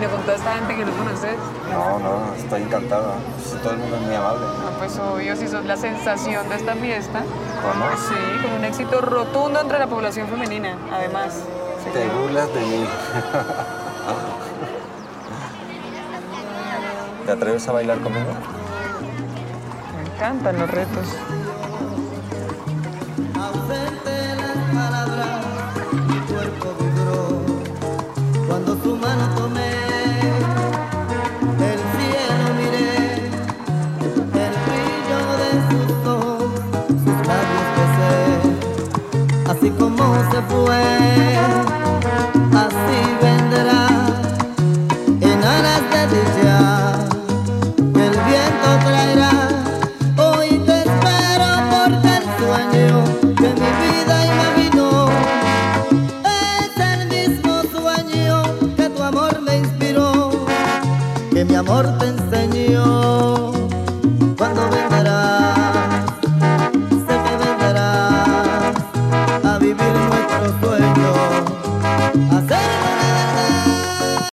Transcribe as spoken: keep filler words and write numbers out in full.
camino con toda esta gente que no conoces? No, no, estoy encantada. Sí, todo el mundo es muy amable. No, pues obvio, si sos la sensación de esta fiesta. ¿Cómo? Sí, con un éxito rotundo entre la población femenina, además. Sí. Te burlas de mí. ¿Te atreves a bailar conmigo? Me encantan los retos. Ausente las palabras, mi cuerpo vibró cuando tu mano tomé, el cielo miré, el brillo de sus ojos, sus labios besé, así como se fue, así vendrá, en aras de dicha, el viento traerá. Hoy te espero porque el sueño que mi vida imaginó es el mismo sueño que tu amor me inspiró, que mi amor te enseñó.